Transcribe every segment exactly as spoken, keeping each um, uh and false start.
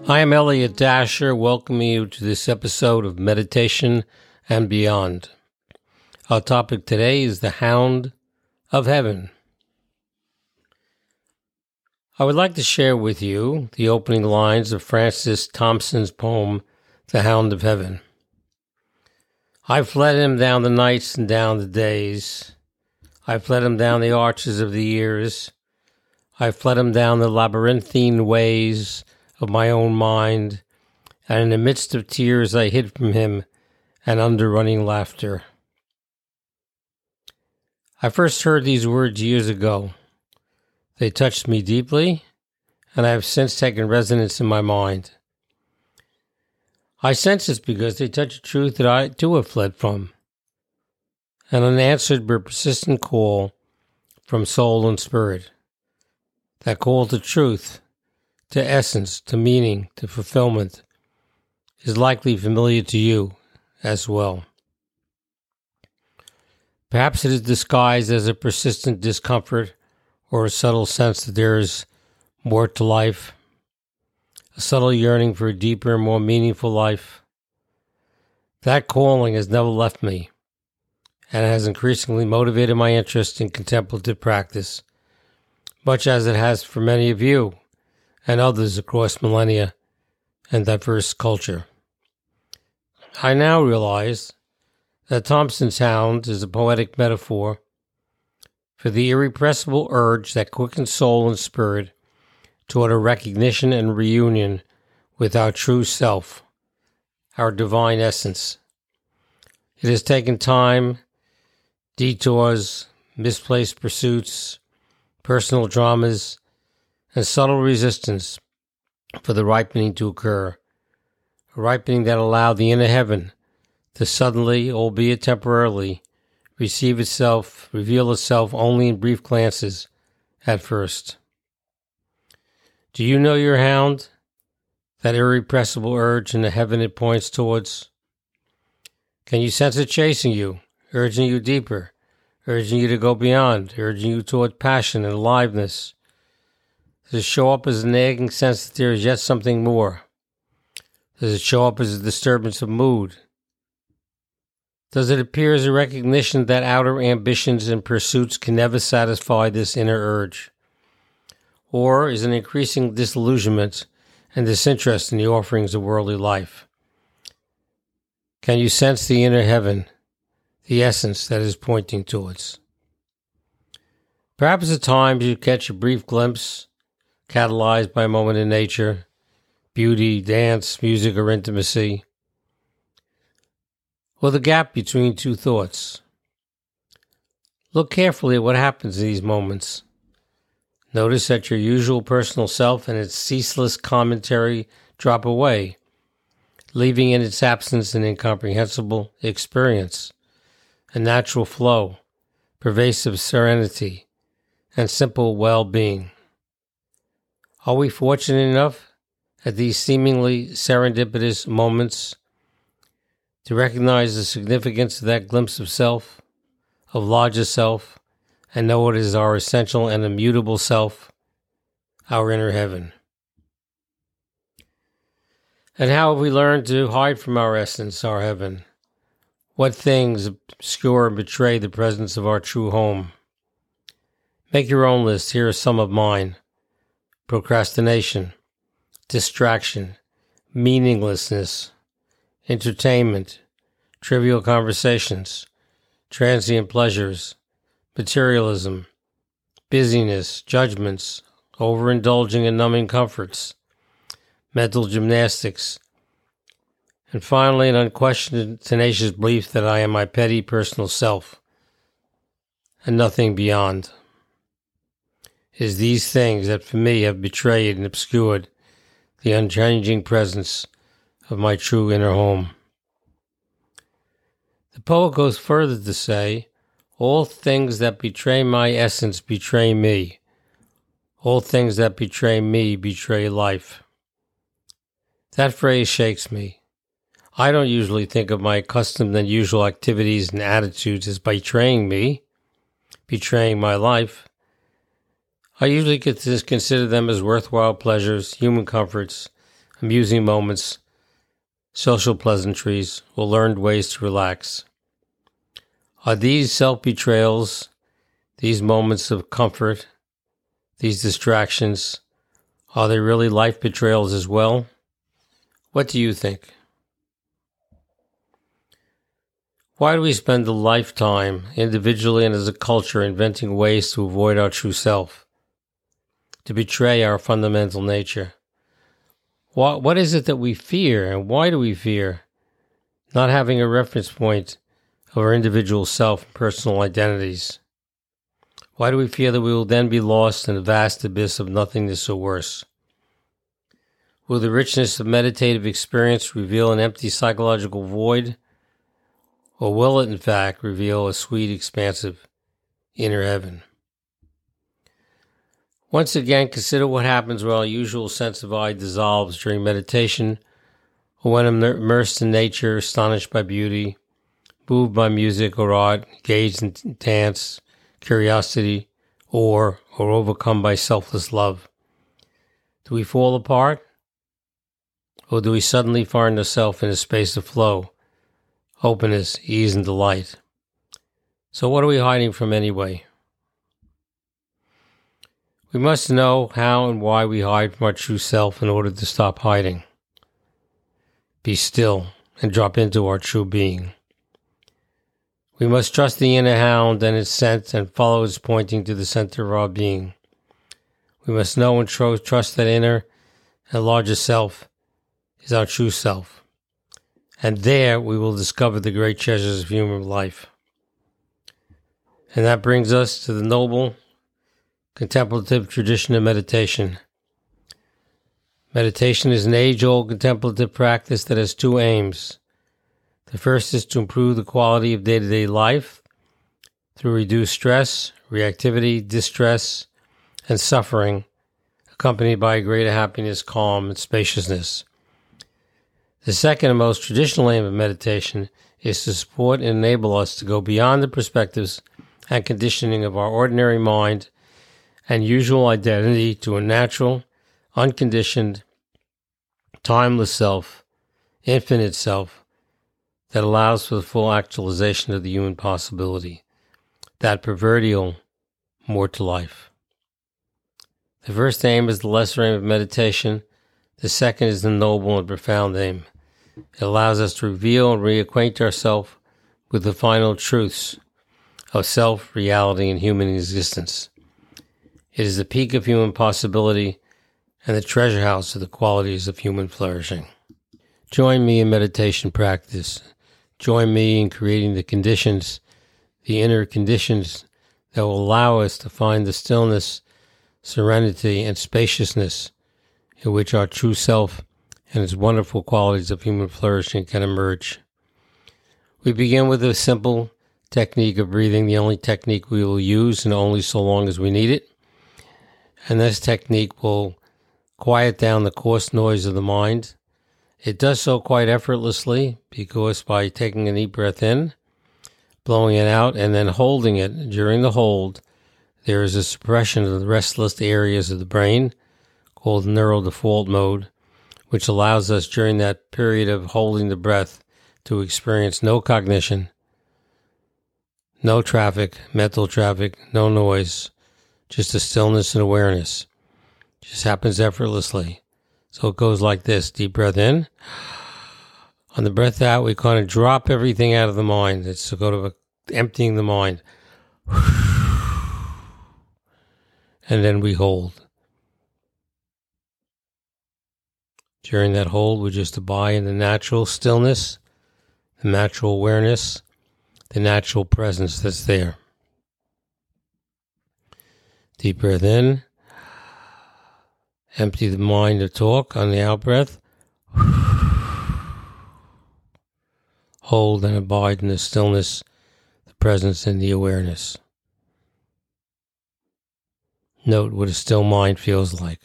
I am Elliot Dasher, welcoming you to this episode of Meditation and Beyond. Our topic today is the Hound of Heaven. I would like to share with you the opening lines of Francis Thompson's poem, The Hound of Heaven. I fled him down the nights and down the days. I fled him down the arches of the years. I fled him down the labyrinthine ways of my own mind, and in the midst of tears I hid from him and under running laughter. I first heard these words years ago. They touched me deeply, and I have since taken resonance in my mind. I sense this because they touch a truth that I too have fled from, an unanswered but persistent call from soul and spirit. That call to truth, to essence, to meaning, to fulfillment, is likely familiar to you as well. Perhaps it is disguised as a persistent discomfort or a subtle sense that there is more to life, a subtle yearning for a deeper, more meaningful life. That calling has never left me and has increasingly motivated my interest in contemplative practice, much as it has for many of you and others across millennia and diverse culture. I now realize that Thompson's hound is a poetic metaphor for the irrepressible urge that quickens soul and spirit toward a recognition and reunion with our true self, our divine essence. It has taken time, detours, misplaced pursuits, personal dramas, and subtle resistance for the ripening to occur, a ripening that allowed the inner heaven to suddenly, albeit temporarily, receive itself, reveal itself only in brief glances at first. Do you know your hound, that irrepressible urge in the heaven it points towards? Can you sense it chasing you, urging you deeper, urging you to go beyond, urging you toward passion and aliveness? Does it show up as a nagging sense that there is yet something more? Does it show up as a disturbance of mood? Does it appear as a recognition that outer ambitions and pursuits can never satisfy this inner urge? Or is it an increasing disillusionment and disinterest in the offerings of worldly life? Can you sense the inner heaven, the essence that is pointing towards? Perhaps at times you catch a brief glimpse, catalyzed by a moment in nature, beauty, dance, music, or intimacy, or the gap between two thoughts. Look carefully at what happens in these moments. Notice that your usual personal self and its ceaseless commentary drop away, leaving in its absence an incomprehensible experience, a natural flow, pervasive serenity, and simple well-being. Are we fortunate enough at these seemingly serendipitous moments to recognize the significance of that glimpse of self, of larger self, and know it is our essential and immutable self, our inner heaven? And how have we learned to hide from our essence, our heaven? What things obscure and betray the presence of our true home? Make your own list. Here are some of mine. Procrastination, distraction, meaninglessness, entertainment, trivial conversations, transient pleasures, materialism, busyness, judgments, overindulging in numbing comforts, mental gymnastics, and finally an unquestioned, tenacious belief that I am my petty personal self and nothing beyond. It is these things that for me have betrayed and obscured the unchanging presence of my true inner home. The poet goes further to say, all things that betray my essence betray me. All things that betray me betray life. That phrase shakes me. I don't usually think of my accustomed and usual activities and attitudes as betraying me, betraying my life. I usually consider them as worthwhile pleasures, human comforts, amusing moments, social pleasantries, or learned ways to relax. Are these self-betrayals, these moments of comfort, these distractions, are they really life betrayals as well? What do you think? Why do we spend a lifetime, individually and as a culture, inventing ways to avoid our true self, to betray our fundamental nature? What, what is it that we fear, and why do we fear not having a reference point of our individual self and personal identities? Why do we fear that we will then be lost in a vast abyss of nothingness or worse? Will the richness of meditative experience reveal an empty psychological void? Or will it, in fact, reveal a sweet, expansive inner heaven? Once again, consider what happens when our usual sense of I dissolves during meditation, or when immersed in nature, astonished by beauty, moved by music or art, engaged in dance, curiosity, or, or overcome by selfless love. Do we fall apart? Or do we suddenly find ourselves in a space of flow, openness, ease, and delight? So what are we hiding from anyway? We must know how and why we hide from our true self in order to stop hiding. Be still and drop into our true being. We must trust the inner hound and its scent and follow its pointing to the center of our being. We must know and tr- trust that inner and larger self is our true self. And there we will discover the great treasures of human life. And that brings us to the noble, contemplative tradition of meditation. Meditation is an age-old contemplative practice that has two aims. The first is to improve the quality of day-to-day life through reduced stress, reactivity, distress, and suffering, accompanied by greater happiness, calm, and spaciousness. The second and most traditional aim of meditation is to support and enable us to go beyond the perspectives and conditioning of our ordinary mind and usual identity to a natural, unconditioned, timeless self, infinite self, that allows for the full actualization of the human possibility, that proverbial more to life. The first aim is the lesser aim of meditation. The second is the noble and profound aim. It allows us to reveal and reacquaint ourselves with the final truths of self, reality, and human existence. It is the peak of human possibility and the treasure house of the qualities of human flourishing. Join me in meditation practice. Join me in creating the conditions, the inner conditions that will allow us to find the stillness, serenity, and spaciousness in which our true self and its wonderful qualities of human flourishing can emerge. We begin with a simple technique of breathing, the only technique we will use and only so long as we need it. And this technique will quiet down the coarse noise of the mind. It does so quite effortlessly because by taking a deep breath in, blowing it out, and then holding it during the hold, there is a suppression of the restless areas of the brain called neural default mode, which allows us during that period of holding the breath to experience no cognition, no traffic, mental traffic, no noise, just a stillness and awareness. It just happens effortlessly. So it goes like this. Deep breath in. On the breath out, we kind of drop everything out of the mind. It's to go to emptying the mind. And then we hold. During that hold, we just abide in the natural stillness, the natural awareness, the natural presence that's there. Deep breath in. Empty the mind of talk on the out-breath. Hold and abide in the stillness, the presence, and the awareness. Note what a still mind feels like.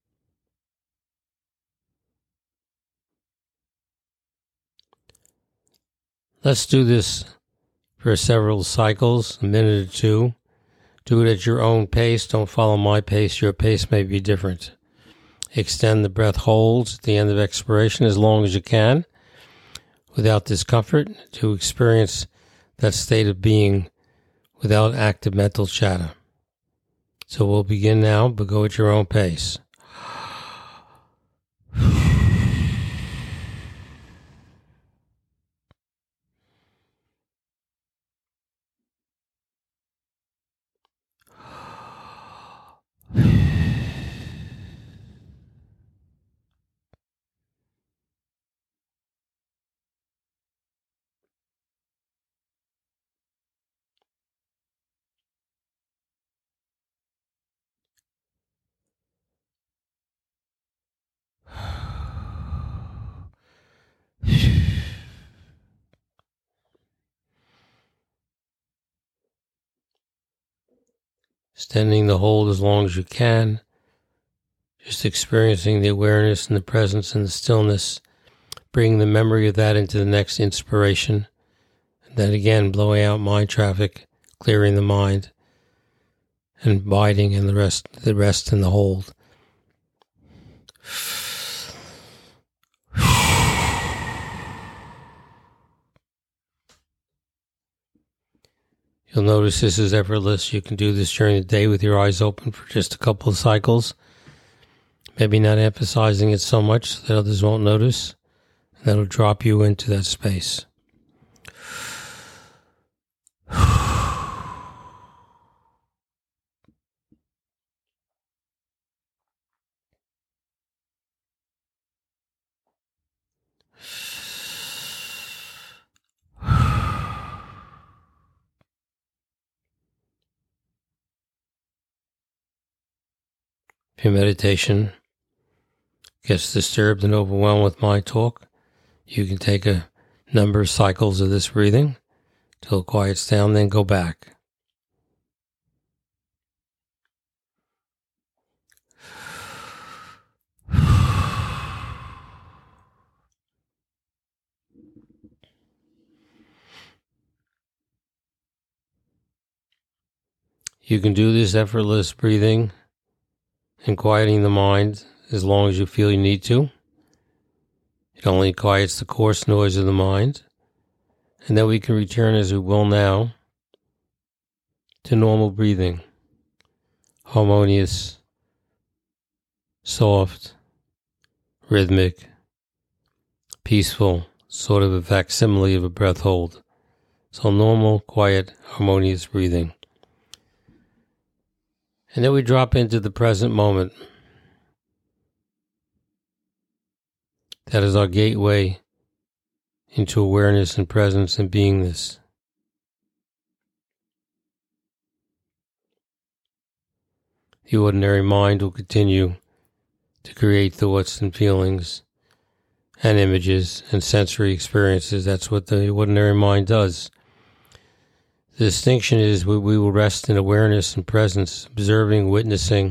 Let's do this for several cycles, a minute or two. Do it at your own pace. Don't follow my pace. Your pace may be different. Extend the breath holds at the end of expiration as long as you can without discomfort to experience that state of being without active mental chatter. So we'll begin now, but go at your own pace. Extending the hold as long as you can. Just experiencing the awareness and the presence and the stillness. Bringing the memory of that into the next inspiration. And then again, blowing out mind traffic, clearing the mind, and abiding in the rest, the rest and the hold. You'll notice this is effortless. You can do this during the day with your eyes open for just a couple of cycles. Maybe not emphasizing it so much so that others won't notice. And that'll drop you into that space. If your meditation gets disturbed and overwhelmed with mind talk, you can take a number of cycles of this breathing till it quiets down, then go back. You can do this effortless breathing and quieting the mind as long as you feel you need to. It only quiets the coarse noise of the mind. And then we can return, as we will now, to normal breathing. Harmonious, soft, rhythmic, peaceful, sort of a facsimile of a breath hold. So normal, quiet, harmonious breathing. And then we drop into the present moment. That is our gateway into awareness and presence and beingness. The ordinary mind will continue to create thoughts and feelings and images and sensory experiences. That's what the ordinary mind does. The distinction is we, we will rest in awareness and presence, observing, witnessing,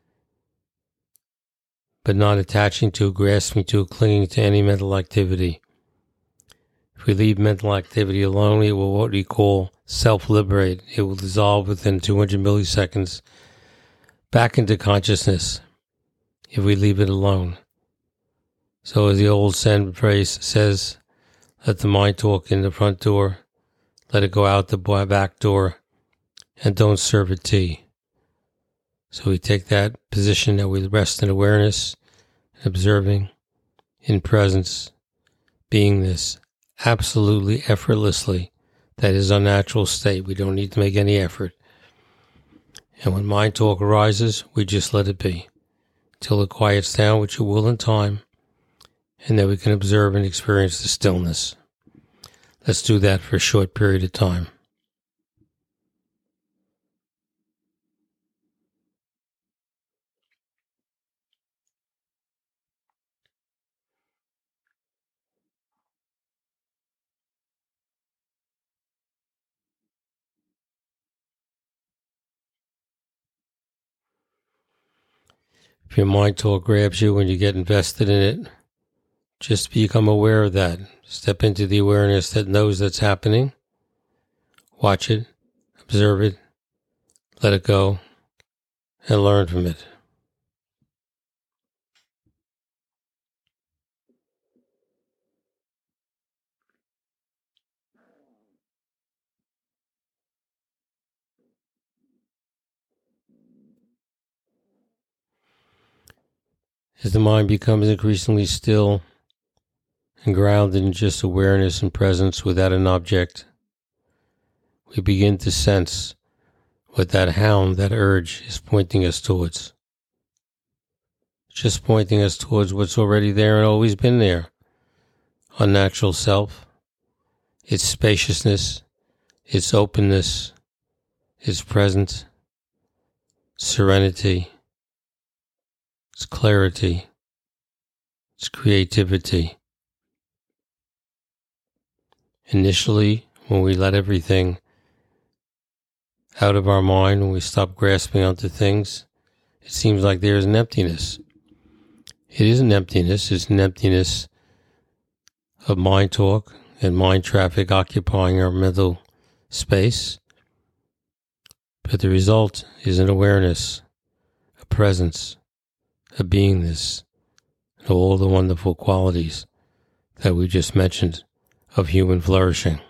but not attaching to, grasping to, clinging to any mental activity. If we leave mental activity alone, it will what we call self-liberate. It will dissolve within two hundred milliseconds back into consciousness if we leave it alone. So as the old Zen phrase says, let the mind talk in the front door, let it go out the back door, and don't serve it tea. So we take that position that we rest in awareness, observing, in presence, beingness, absolutely effortlessly. That is our natural state. We don't need to make any effort. And when mind talk arises, we just let it be till it quiets down, which it will in time, and then we can observe and experience the stillness. Let's do that for a short period of time. If your mind talk grabs you and you get invested in it, just become aware of that. Step into the awareness that knows that's happening. Watch it, observe it, let it go, and learn from it. As the mind becomes increasingly still and grounded in just awareness and presence without an object, we begin to sense what that hound, that urge, is pointing us towards. Just pointing us towards what's already there and always been there. Our natural self, its spaciousness, its openness, its presence, serenity, its clarity, its creativity. Initially, when we let everything out of our mind, when we stop grasping onto things, it seems like there is an emptiness. It is an emptiness. It's an emptiness of mind talk and mind traffic occupying our mental space. But the result is an awareness, a presence, a beingness, and all the wonderful qualities that we just mentioned of human flourishing.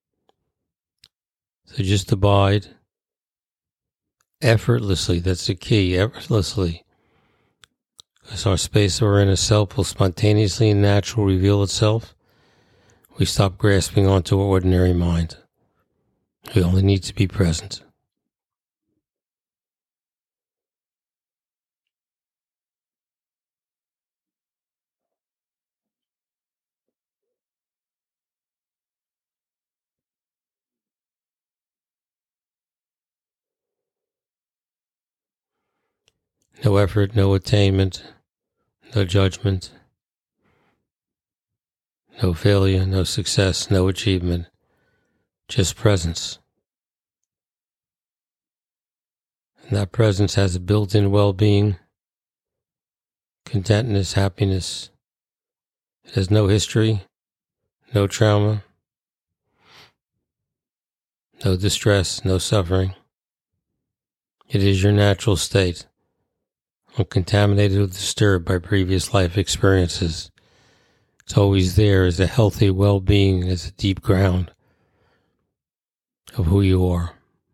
So just abide effortlessly. That's the key, effortlessly. As our space or inner self will spontaneously and naturally reveal itself, we stop grasping onto our ordinary mind. We only need to be present. No effort, no attainment, no judgment, no failure, no success, no achievement, just presence. And that presence has a built-in well-being, contentness, happiness. It has no history, no trauma, no distress, no suffering. It is your natural state, uncontaminated or disturbed by previous life experiences. It's always there as a healthy well-being, as a deep ground of who you are.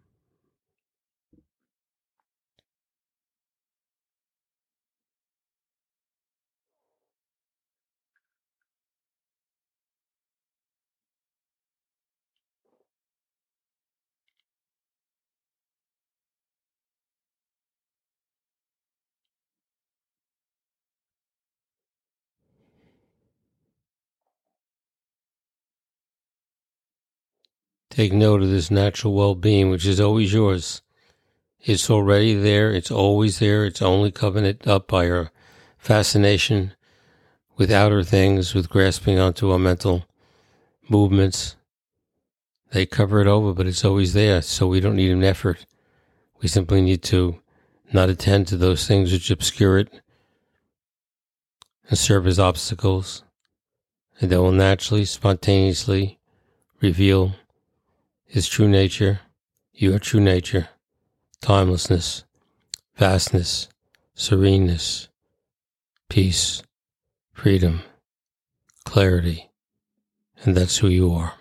Take note of this natural well-being, which is always yours. It's already there. It's always there. It's only covered up by our fascination with outer things, with grasping onto our mental movements. They cover it over, but it's always there, so we don't need an effort. We simply need to not attend to those things which obscure it and serve as obstacles, and they will naturally, spontaneously reveal His true nature, your true nature, timelessness, vastness, sereneness, peace, freedom, clarity, and that's who you are.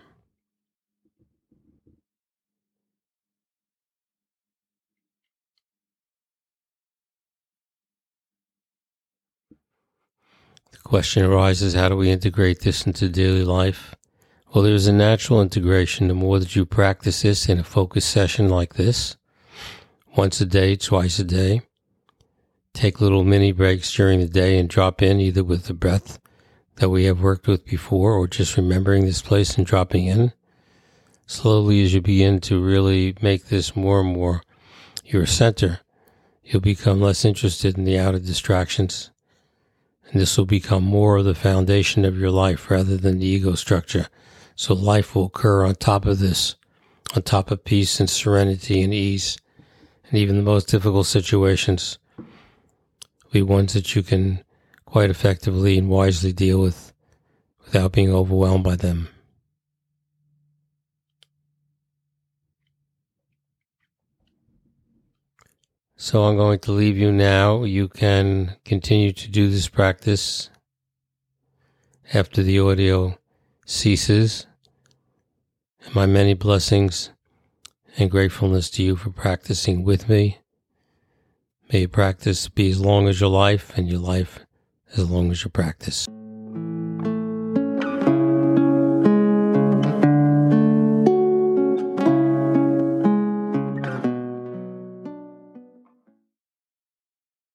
The question arises, how do we integrate this into daily life? Well, there's a natural integration. The more that you practice this in a focused session like this, once a day, twice a day, take little mini breaks during the day and drop in either with the breath that we have worked with before or just remembering this place and dropping in. Slowly, as you begin to really make this more and more your center, you'll become less interested in the outer distractions. And this will become more of the foundation of your life rather than the ego structure. So life will occur on top of this, on top of peace and serenity and ease. And even the most difficult situations will be ones that you can quite effectively and wisely deal with without being overwhelmed by them. So I'm going to leave you now. You can continue to do this practice after the audio ceases. And my many blessings and gratefulness to you for practicing with me. May your practice be as long as your life and your life as long as you practice.